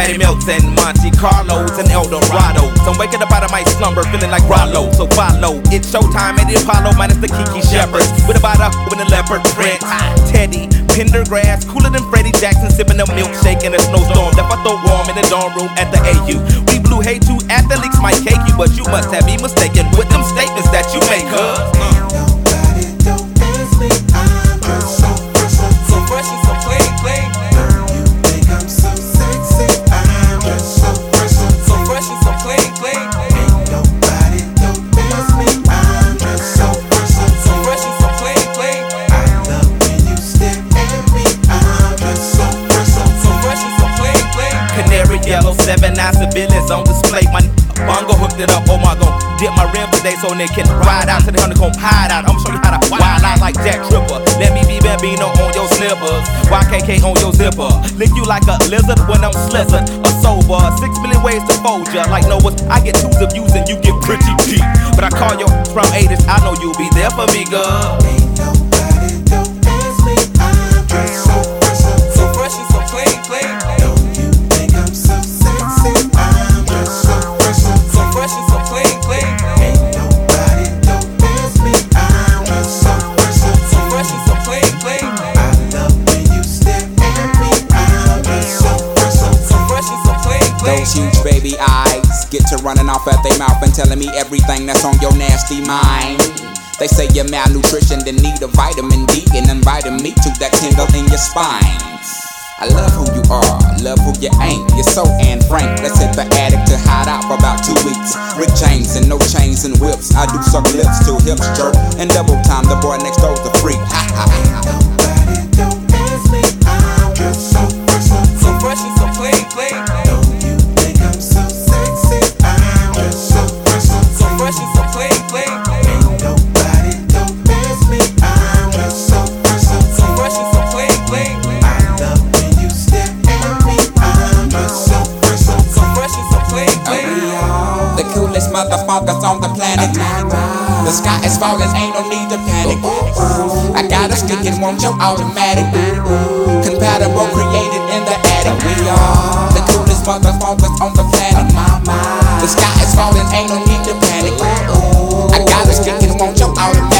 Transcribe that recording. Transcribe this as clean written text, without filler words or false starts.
Patty Melts and Monte Carlos and Eldorados. I'm waking up out of my slumber feeling like Rollo, so follow. It's showtime at the Apollo minus the Kiki Shepherds. With a bottle with a leopard print. Teddy, Pendergrass, cooler than Freddie Jackson, sipping a milkshake in a snowstorm. Left I throw warm in the dorm room at the AU. We blew hay too, athletes might cake you, but you must have me mistaken with them statements that you make, Nobody don't ask me, I'm just so fresh and so clean, clean. You think I'm so sexy, I'm just so fresh and so clean, clean. Ain't nobody don't ask me, I'm just so fresh and so clean, clean. I love when you stare at me, I'm just so fresh and so clean, clean. Canary yellow, 7 9 civilians on display. My bongo hooked it up, oh my god. Dip my rim today so they can ride out to the honeycomb hideout. I'ma show you how to wild out like Jack Tripper. Let me be Bambino on your slippers, YKK on your zipper. Lick you like a lizard when I'm slizzard or sober. 6 million ways to fold ya. Like Noah's, I get 2s of views and you get pretty deep. But I call you from 80s, I know you'll be there for me, girl. Ain't nobody don't ask me, I'm just so fresh and so clean, clean. Don't you think I'm so sexy, I'm just so fresh and so clean, clean. Ain't nobody don't ask me, I'm just so fresh and so clean, clean. I love when you stare at me, I'm just so fresh and so clean, clean. Those huge baby eyes get to running off at their mouth and telling me everything that's on your nasty mind. They say you're malnutrition, then need a vitamin D, and inviting me to that tingle in your spine. I love who you are, love who you ain't. You're so Anne Frank. Let's hit the attic to hide out for about 2 weeks. Rick James and no chains and whips. I do suck lips till hips jerk, and double time. The boy next door's a freak. Nobody don't ask me, I'm just so fresh and so clean, clean. Don't you think I'm so sexy, I'm just so fresh and so clean, clean. Ain't nobody don't ask me, I'm just so fresh and so clean, clean. I love when you stare at me, I'm just so fresh and so clean, clean. The coolest motherfuckers on the planet. The sky is falling, ain't no need to panic. I got a stick and want your automatic. Compatible, created in the attic. We are the coolest motherfuckers on the planet. The sky is falling, ain't no need to panic. I got a stick and want your automatic.